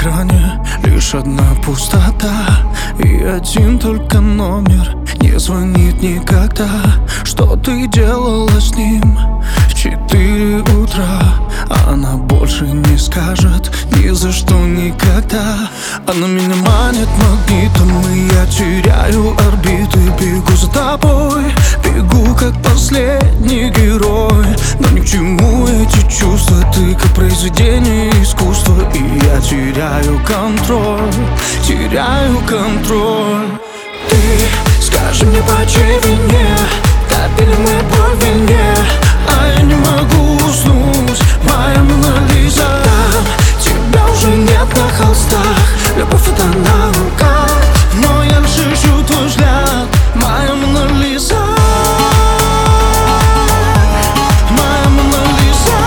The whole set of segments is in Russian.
экране лишь одна пустота и один только номер не звонит никогда. Что ты делала с ним в 4 утра? Она больше не скажет ни за что никогда. Она меня манит магнитом, и я теряю орбиты. Бегу за тобой, бегу как последний герой. Но ни к чему эти чувства, ты как произведение искусства. И я теряю контроль, теряю контроль. Ты скажи мне, по чьей вине топили мы по вине, а я не могу уснуть, моя Мона Лиза. Там тебя уже нет на холстах, любовь это наука, но я лишь ищу твой взгляд, моя Мона Лиза. Моя Мона Лиза.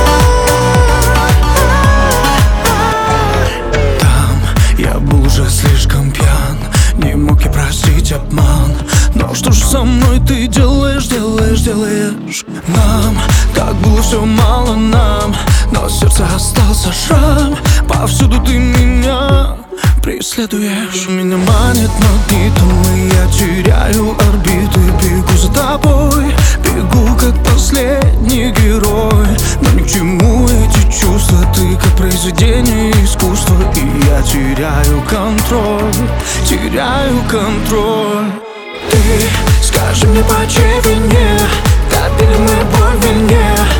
Там я был уже слишком пьян, не мог я простить обман. Но что же со мной ты делаешь, делаешь? Нам так было все мало нам, но в сердце остался шрам. Повсюду ты меня преследуешь. Меня манит магнитом, и я теряю орбиты. Бегу за тобой, бегу как последний герой. Но ни к чему эти чувства, ты как произведение искусства. И я теряю контроль, теряю контроль. Ты скажи мне, по чьей вине топили мы по вине,